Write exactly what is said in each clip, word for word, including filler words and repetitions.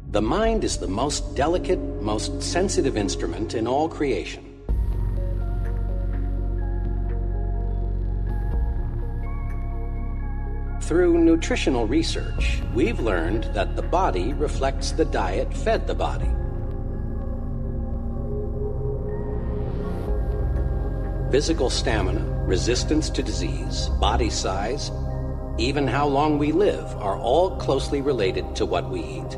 The mind is the most delicate, most sensitive instrument in all creation. Through nutritional research, we've learned that the body reflects the diet fed the body. Physical stamina, resistance to disease, body size, even how long we live are all closely related to what we eat.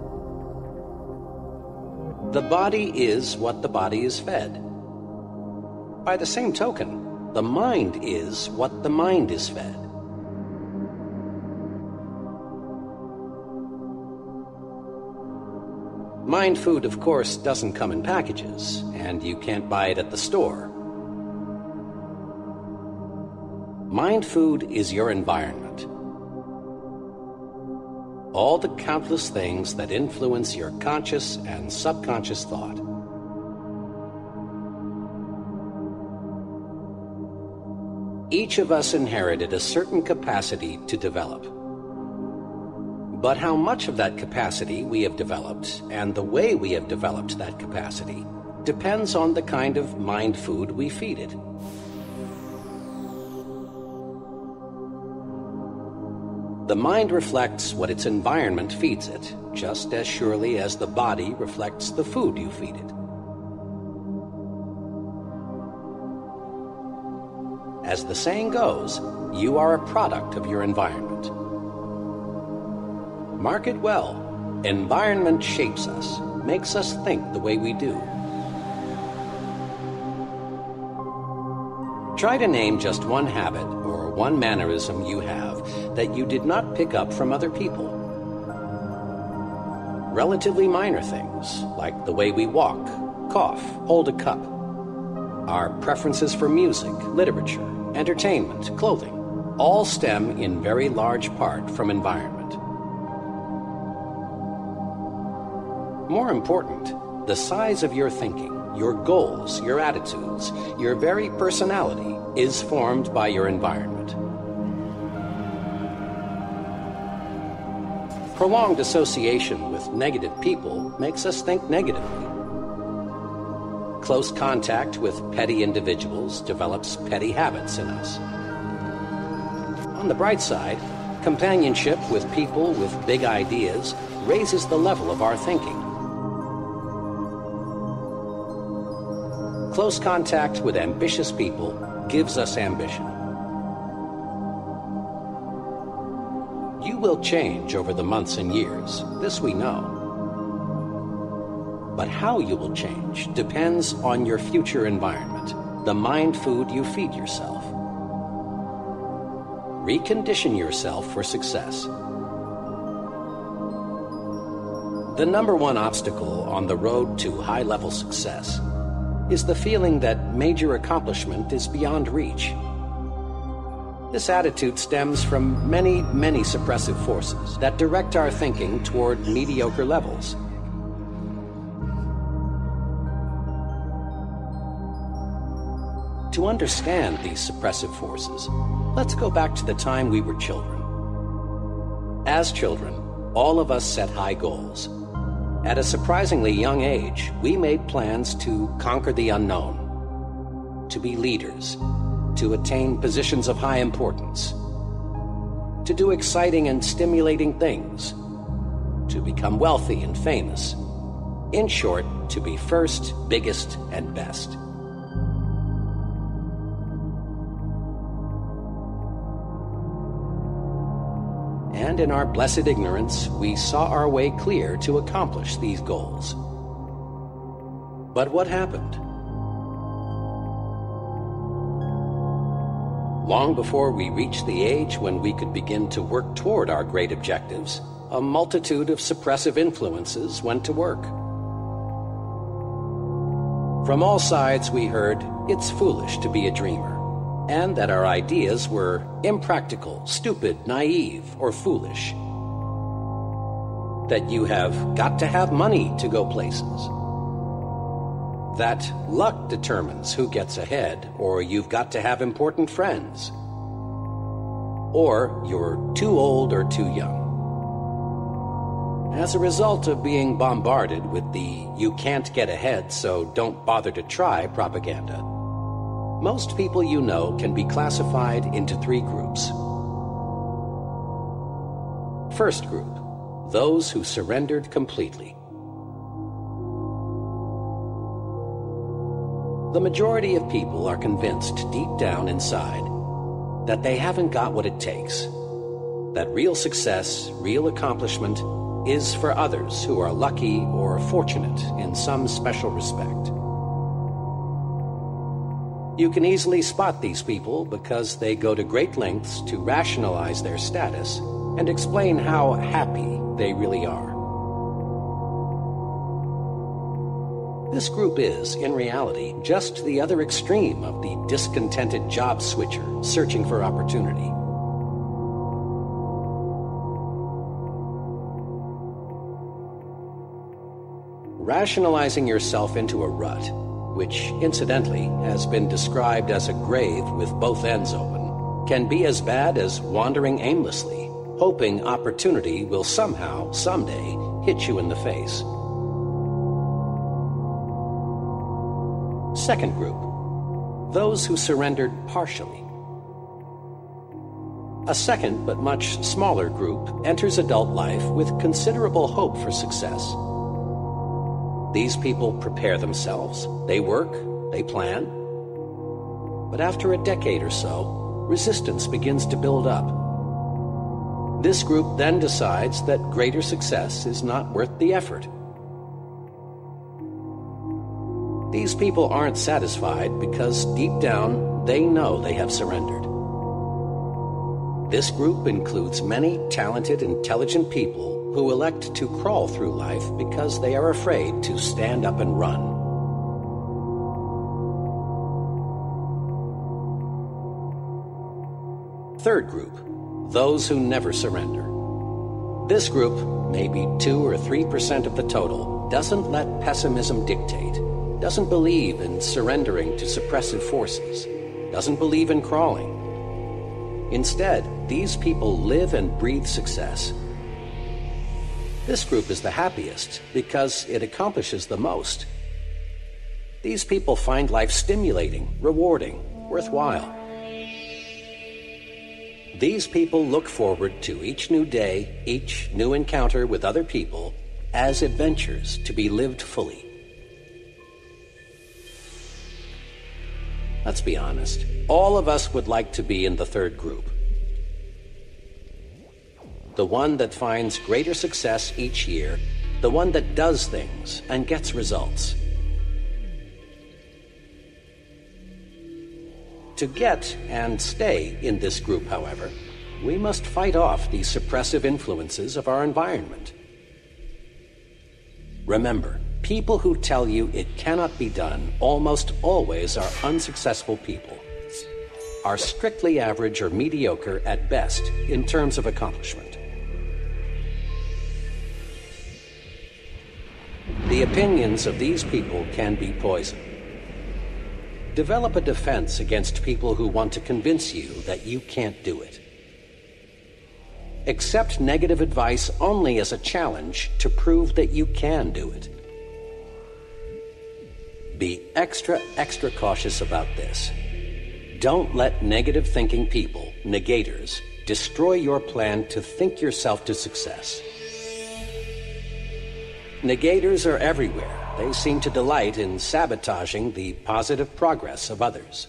The body is what the body is fed. By the same token, the mind is what the mind is fed. Mind food, of course, doesn't come in packages, and you can't buy it at the store. Mind food is your environment. All the countless things that influence your conscious and subconscious thought. Each of us inherited a certain capacity to develop. But how much of that capacity we have developed and the way we have developed that capacity depends on the kind of mind food we feed it. The mind reflects what its environment feeds it, just as surely as the body reflects the food you feed it. As the saying goes, you are a product of your environment. Mark it well. Environment shapes us, makes us think the way we do. Try to name just one habit or one mannerism you have that you did not pick up from other people. Relatively minor things, like the way we walk, cough, hold a cup. Our preferences for music, literature, entertainment, clothing, all stem in very large part from environment. More important, the size of your thinking, your goals, your attitudes, your very personality is formed by your environment. Prolonged association with negative people makes us think negatively. Close contact with petty individuals develops petty habits in us. On the bright side, companionship with people with big ideas raises the level of our thinking. Close contact with ambitious people gives us ambition. You will change over the months and years, this we know. But how you will change depends on your future environment, the mind food you feed yourself. Recondition yourself for success. The number one obstacle on the road to high-level success is the feeling that major accomplishment is beyond reach. This attitude stems from many, many suppressive forces that direct our thinking toward mediocre levels. To understand these suppressive forces, let's go back to the time we were children. As children, all of us set high goals. At a surprisingly young age, we made plans to conquer the unknown, to be leaders, to attain positions of high importance, to do exciting and stimulating things, to become wealthy and famous. In short, to be first, biggest, and best. And in our blessed ignorance, we saw our way clear to accomplish these goals. But what happened? Long before we reached the age when we could begin to work toward our great objectives, a multitude of suppressive influences went to work. From all sides we heard, it's foolish to be a dreamer, and that our ideas were impractical, stupid, naive, or foolish. That you have got to have money to go places. That luck determines who gets ahead, or you've got to have important friends. Or you're too old or too young. As a result of being bombarded with the "you can't get ahead, so don't bother to try" propaganda, most people you know can be classified into three groups. First group, those who surrendered completely. The majority of people are convinced deep down inside that they haven't got what it takes, that real success, real accomplishment, is for others who are lucky or fortunate in some special respect. You can easily spot these people because they go to great lengths to rationalize their status and explain how happy they really are. This group is, in reality, just the other extreme of the discontented job switcher searching for opportunity. Rationalizing yourself into a rut, which incidentally has been described as a grave with both ends open, can be as bad as wandering aimlessly, hoping opportunity will somehow, someday, hit you in the face. Second group, those who surrendered partially. A second but much smaller group enters adult life with considerable hope for success. These people prepare themselves, they work, they plan. But after a decade or so, resistance begins to build up. This group then decides that greater success is not worth the effort. These people aren't satisfied because deep down they know they have surrendered. This group includes many talented, intelligent people who elect to crawl through life because they are afraid to stand up and run. Third group, those who never surrender. This group, maybe two or three percent of the total, doesn't let pessimism dictate, doesn't believe in surrendering to suppressive forces, doesn't believe in crawling. Instead, these people live and breathe success. This group is the happiest because it accomplishes the most. These people find life stimulating, rewarding, worthwhile. These people look forward to each new day, each new encounter with other people, as adventures to be lived fully. Let's be honest, all of us would like to be in the third group. The one that finds greater success each year, the one that does things and gets results. To get and stay in this group, however, we must fight off the suppressive influences of our environment. Remember, people who tell you it cannot be done almost always are unsuccessful people, are strictly average or mediocre at best in terms of accomplishment. The opinions of these people can be poison. Develop a defense against people who want to convince you that you can't do it. Accept negative advice only as a challenge to prove that you can do it. Be extra, extra cautious about this. Don't let negative thinking people, negators, destroy your plan to think yourself to success. Negators are everywhere. They seem to delight in sabotaging the positive progress of others.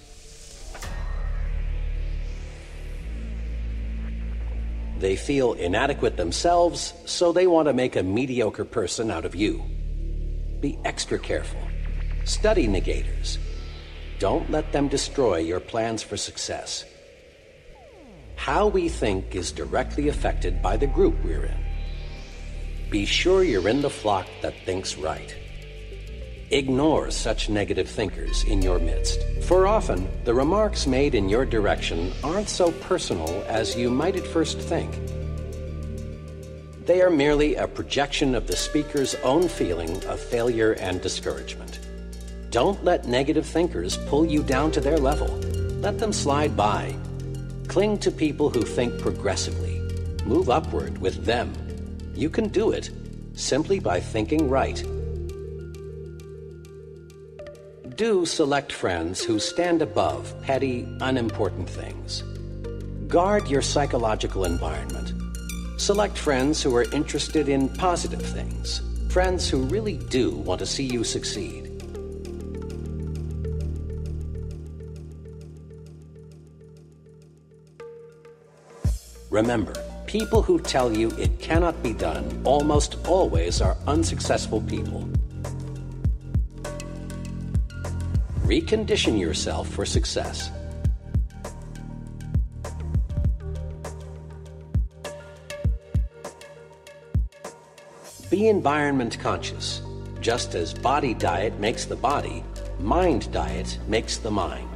They feel inadequate themselves, so they want to make a mediocre person out of you. Be extra careful. Study negators. Don't let them destroy your plans for success. How we think is directly affected by the group we're in. Be sure you're in the flock that thinks right. Ignore such negative thinkers in your midst, for often the remarks made in your direction aren't so personal as you might at first think. They are merely a projection of the speaker's own feeling of failure and discouragement. Don't let negative thinkers pull you down to their level. Let them slide by. Cling to people who think progressively. Move upward with them. You can do it, simply by thinking right. Do select friends who stand above petty, unimportant things. Guard your psychological environment. Select friends who are interested in positive things, friends who really do want to see you succeed. Remember, people who tell you it cannot be done almost always are unsuccessful people. Recondition yourself for success. Be environment conscious. Just as body diet makes the body, mind diet makes the mind.